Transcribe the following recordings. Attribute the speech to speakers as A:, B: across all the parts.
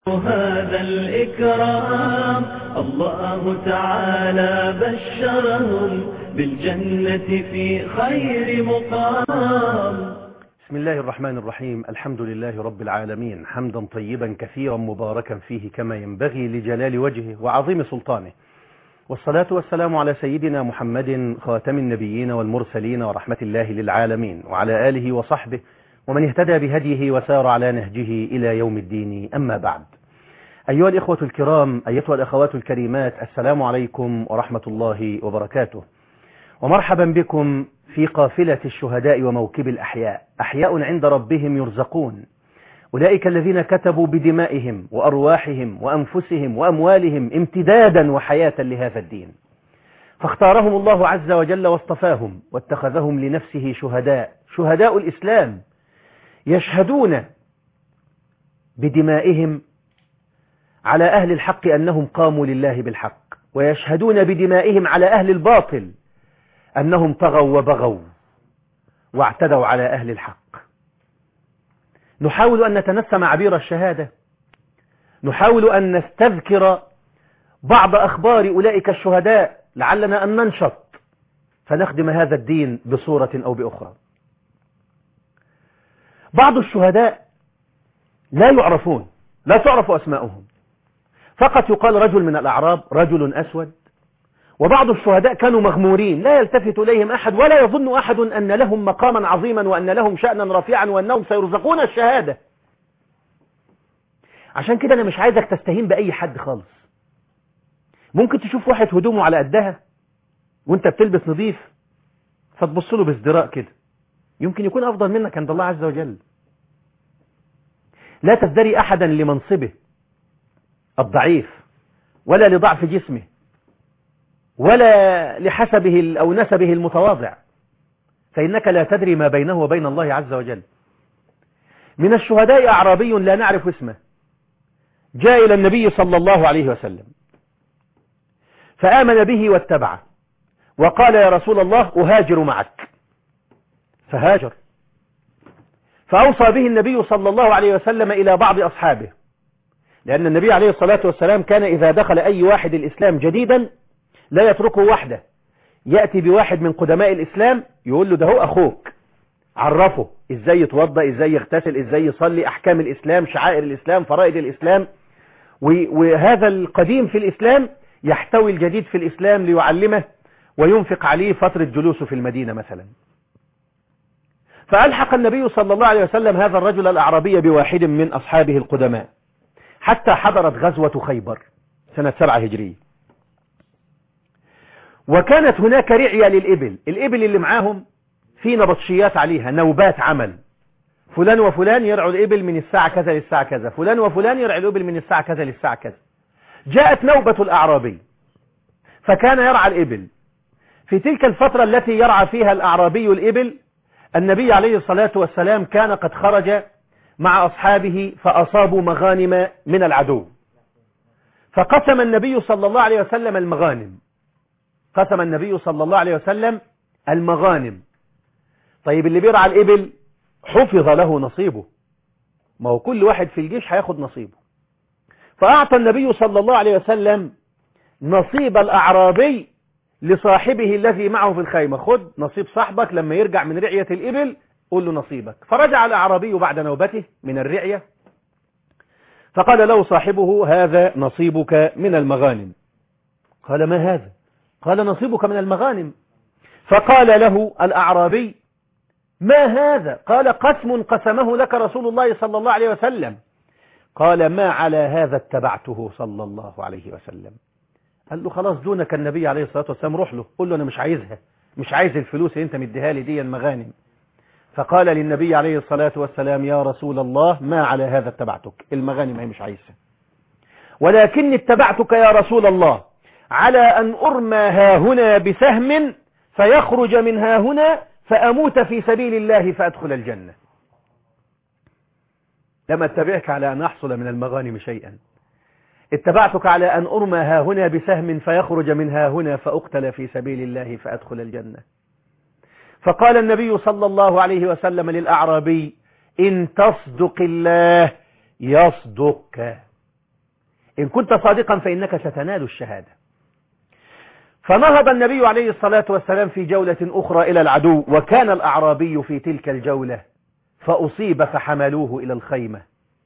A: هذا الإكرام الله تعالى بشرهم بالجنة في خير مقام.
B: بسم الله الرحمن الرحيم. الحمد لله رب العالمين، حمدا طيبا كثيرا مباركا فيه كما ينبغي لجلال وجهه وعظيم سلطانه، والصلاة والسلام على سيدنا محمد خاتم النبيين والمرسلين ورحمة الله للعالمين، وعلى آله وصحبه ومن اهتدى بهديه وسار على نهجه إلى يوم الدين. أما بعد، أيها الإخوة الكرام، أيتها الأخوات الكريمات، السلام عليكم ورحمة الله وبركاته، ومرحبا بكم في قافلة الشهداء وموكب الأحياء. أحياء عند ربهم يرزقون، أولئك الذين كتبوا بدمائهم وأرواحهم وأنفسهم وأموالهم امتدادا وحياة لهذا الدين، فاختارهم الله عز وجل واصطفاهم واتخذهم لنفسه شهداء الإسلام، يشهدون بدمائهم على أهل الحق أنهم قاموا لله بالحق، ويشهدون بدمائهم على أهل الباطل أنهم طغوا وبغوا واعتدوا على أهل الحق. نحاول أن نتنسم عبير الشهادة، نحاول أن نستذكر بعض أخبار أولئك الشهداء لعلنا أن ننشط فنخدم هذا الدين بصورة أو بأخرى. بعض الشهداء لا يعرفون، لا تعرف أسماؤهم، فقط يقال رجل من الأعراب، رجل أسود. وبعض الشهداء كانوا مغمورين، لا يلتفت إليهم أحد، ولا يظن أحد أن لهم مقاما عظيما وأن لهم شأنا رفيعا وأنهم سيرزقون الشهادة. عشان كده أنا مش عايزك تستهين بأي حد خالص. ممكن تشوف واحد هدومه على قدها وانت بتلبس نظيف فتبص له بازدراء كده، يمكن يكون أفضل منك عند الله عز وجل. لا تزدري أحدا لمنصبه الضعيف ولا لضعف جسمه ولا لحسبه أو نسبه المتواضع، فإنك لا تدري ما بينه وبين الله عز وجل. من الشهداء أعرابي لا نعرف اسمه، جاء إلى النبي صلى الله عليه وسلم فآمن به واتبعه وقال: يا رسول الله أهاجر معك. فهاجر، فأوصى به النبي صلى الله عليه وسلم إلى بعض أصحابه، لأن النبي عليه الصلاة والسلام كان إذا دخل أي واحد الإسلام جديدا لا يتركه وحده، يأتي بواحد من قدماء الإسلام يقول له: ده هو أخوك، عرفه إزاي يتوضأ، إزاي يغتسل، إزاي يصلي، أحكام الإسلام، شعائر الإسلام، فرائض الإسلام. وهذا القديم في الإسلام يحتوي الجديد في الإسلام ليعلمه وينفق عليه فترة جلوسه في المدينة مثلا. فألحق النبي صلى الله عليه وسلم هذا الرجل الأعرابي بواحد من أصحابه القدماء حتى حضرت غزوة خيبر سنة 7 هجرية. وكانت هناك رعية للإبل، الإبل اللي معاهم في نبطشيات عليها، نوبات عمل، فلان وفلان يرعوا الإبل من الساعة كذا للساعة كذا، فلان وفلان يرعوا الإبل من الساعة كذا للساعة كذا. جاءت نوبة الأعرابي فكان يرعى الإبل. في تلك الفترة التي يرعى فيها الأعرابي الإبل، النبي عليه الصلاة والسلام كان قد خرج مع أصحابه فأصابوا مغانم من العدو، فقسم النبي صلى الله عليه وسلم المغانم، قسم النبي صلى الله عليه وسلم المغانم. طيب اللي بيرعى الإبل حفظ له نصيبه، ما هو كل واحد في الجيش هياخد نصيبه، فأعطى النبي صلى الله عليه وسلم نصيب الأعرابي لصاحبه الذي معه في الخيمة. خد نصيب صاحبك لما يرجع من رعية الإبل، قول له نصيبك. فرجع الأعرابي بعد نوبته من الرعية فقال له صاحبه: هذا نصيبك من المغانم. قال: ما هذا؟ قال: نصيبك من المغانم. فقال له الأعرابي: ما هذا؟ قال: قسم قسمه لك رسول الله صلى الله عليه وسلم. قال: ما على هذا اتبعته صلى الله عليه وسلم. قال له: خلاص دونك النبي عليه الصلاة والسلام، روح له قل له أنا مش عايزها، مش عايز الفلوس اللي انت مديها لي دي المغانم. فقال للنبي عليه الصلاة والسلام: يا رسول الله ما على هذا اتبعتك، المغانم هي مش عايزها، ولكني اتبعتك يا رسول الله على أن أرمى هاهنا بسهم فيخرج من هاهنا فأموت في سبيل الله فأدخل الجنة. لم أتبعك على أن أحصل من المغانم شيئا، اتبعتك على أن أرمى هاهنا بسهم فيخرج من هاهنا فأقتل في سبيل الله فأدخل الجنة. فقال النبي صلى الله عليه وسلم للأعرابي: إن تصدق الله يصدقك. إن كنت صادقا فإنك ستنال الشهادة. فنهض النبي عليه الصلاة والسلام في جولة أخرى إلى العدو، وكان الأعرابي في تلك الجولة فأصيب فحملوه إلى الخيمة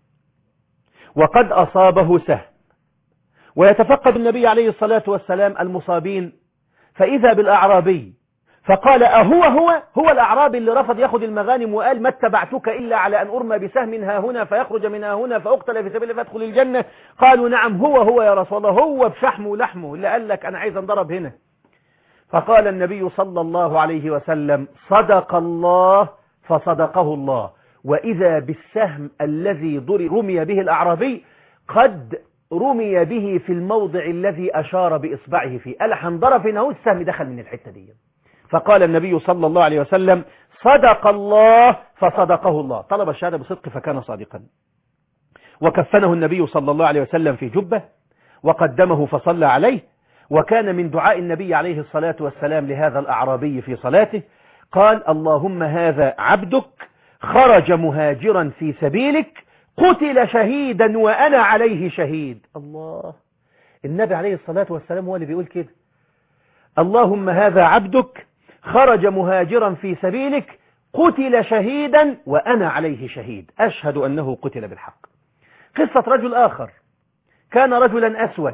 B: وقد أصابه سهم. ويتفقد النبي عليه الصلاة والسلام المصابين، فإذا بالأعرابي فقال هو الأعرابي اللي رفض يأخذ المغانم وقال ما اتبعتك إلا على أن أرمى بسهم ها هنا فيخرج من ها هنا فأقتل في سبيل الله فأدخل الجنة؟ قالوا نعم هو يا رسول الله، هو بشحمه ولحمه اللي قال لك أنا عايز انضرب هنا. فقال النبي صلى الله عليه وسلم صدق الله فصدقه الله، وإذا بالسهم الذي رمي به الأعرابي قد رمي به في الموضع الذي أشار بإصبعه فيه، قال هنضرب هنا السهم دخل من الحتة دي. فقال النبي صلى الله عليه وسلم صدق الله فصدقه الله، طلب الشهادة بصدق فكان صادقا. وكفنه النبي صلى الله عليه وسلم في جبة وقدمه فصلى عليه. وكان من دعاء النبي عليه الصلاة والسلام لهذا الأعرابي في صلاته قال اللهم هذا عبدك خرج مهاجرا في سبيلك قتل شهيدا وأنا عليه شهيد. الله، النبي عليه الصلاة والسلام هو اللي بيقول كده، اللهم هذا عبدك خرج مهاجرا في سبيلك قتل شهيدا وأنا عليه شهيد، أشهد أنه قتل بالحق. قصة رجل آخر كان رجلا أسود،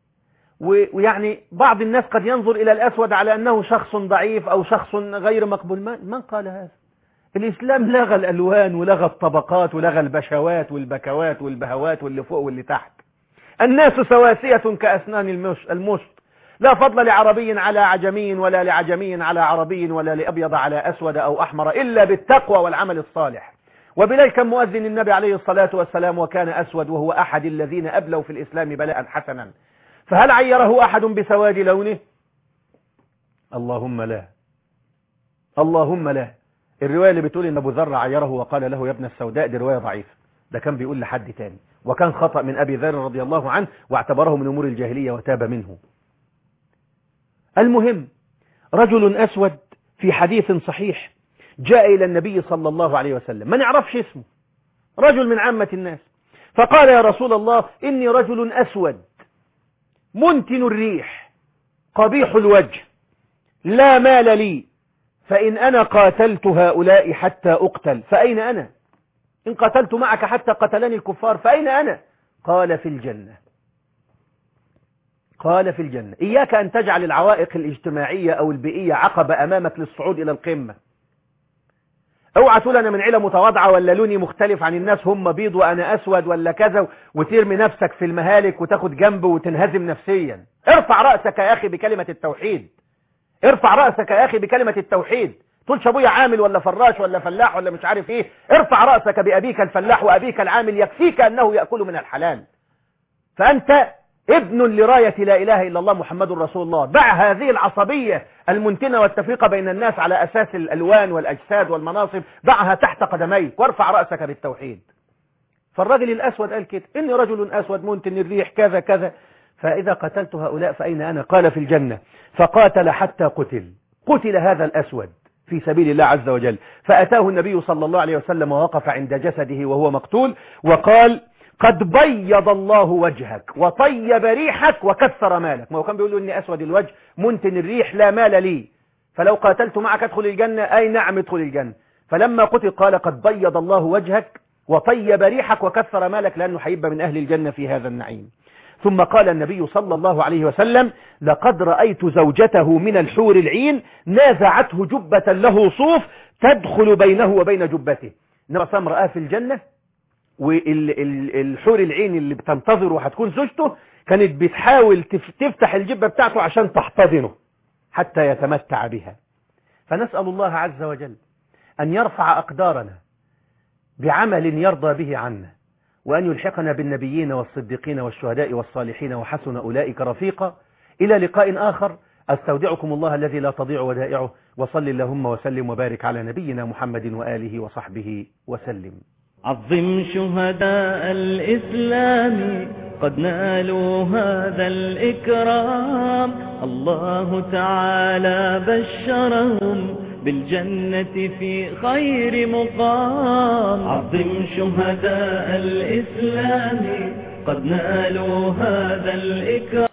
B: ويعني بعض الناس قد ينظر إلى الأسود على أنه شخص ضعيف أو شخص غير مقبول. من قال هذا؟ الإسلام لغى الألوان ولغى الطبقات ولغى البشوات والبكوات والبهوات واللي فوق واللي تحت. الناس سواسية كأسنان المشط، لا فضل لعربي على عجمي ولا لعجمي على عربي ولا لأبيض على أسود أو أحمر إلا بالتقوى والعمل الصالح. وبلال كان مؤذن النبي عليه الصلاة والسلام وكان أسود، وهو أحد الذين أبلوا في الإسلام بلاء حسنا، فهل عيره أحد بسواد لونه؟ اللهم لا، اللهم لا. الرواية اللي بتقول إن أبو ذر عيره وقال له يا ابن السوداء دي رواية ضعيفة، ده كان بيقول لحد تاني، وكان خطأ من أبي ذر رضي الله عنه واعتبره من أمور الجاهلية وتاب منه. المهم رجل أسود في حديث صحيح جاء إلى النبي صلى الله عليه وسلم، ما نعرفش اسمه، رجل من عامة الناس، فقال يا رسول الله إني رجل أسود منتن الريح قبيح الوجه لا مال لي، فإن أنا قاتلت هؤلاء حتى أقتل فأين أنا؟ إن قتلت معك حتى قتلني الكفار فأين أنا؟ قال في الجنة. قال في الجنة. إياك أن تجعل العوائق الاجتماعية أو البيئية عقبة أمامك للصعود إلى القمة. اوعى تقول أنا من عيلة متواضعة ولا لوني مختلف عن الناس، هم بيض وأنا أسود ولا كذا، وترمي نفسك في المهالك وتاخد جنب وتنهزم نفسيا. ارفع رأسك يا أخي بكلمة التوحيد، ارفع رأسك يا أخي بكلمة التوحيد. تقولش أبويا عامل ولا فراش ولا فلاح ولا مش عارف إيه، ارفع رأسك بأبيك الفلاح وأبيك العامل، يكفيك أنه يأكل من الحلال، فأنت ابن لراية لا إله إلا الله محمد رسول الله. دع هذه العصبية المنتنة والتفرقة بين الناس على أساس الألوان والأجساد والمناصب، دعها تحت قدميك وارفع رأسك بالتوحيد. فالرجل الأسود قال كده، إني رجل أسود منتن الريح كذا كذا، فإذا قتلت هؤلاء فأين أنا؟ قال في الجنة. فقاتل حتى قتل هذا الأسود في سبيل الله عز وجل. فأتاه النبي صلى الله عليه وسلم ووقف عند جسده وهو مقتول وقال قد بيض الله وجهك وطيب ريحك وكثر مالك. ما هو كان بيقول له إني أسود الوجه منتن الريح لا مال لي، فلو قاتلت معك ادخل الجنة. أي نعم ادخل الجنة. فلما قتل قال قد بيض الله وجهك وطيب ريحك وكثر مالك، لأنه حيبقى من أهل الجنة في هذا النعيم. ثم قال النبي صلى الله عليه وسلم لقد رأيت زوجته من الحور العين نازعته جبة له صوف تدخل بينه وبين جبته. النبي صلى الله عليه وسلم رآه في الجنة، والحور العين اللي بتنتظره وهتكون زوجته كانت بتحاول تفتح الجبة بتاعته عشان تحتضنه حتى يتمتع بها. فنسأل الله عز وجل أن يرفع أقدارنا بعمل يرضى به عنا، وأن يلحقنا بالنبيين والصديقين والشهداء والصالحين وحسن أولئك رفيقا. إلى لقاء آخر، أستودعكم الله الذي لا تضيع ودائعه، وصل اللهم وسلم وبارك على نبينا محمد وآله وصحبه وسلم.
A: عظم شهداء الإسلام قد نالوا هذا الإكرام، الله تعالى بشرهم بالجنة في خير مقام. عظم شهداء الإسلام قد نالوا هذا الإكرام.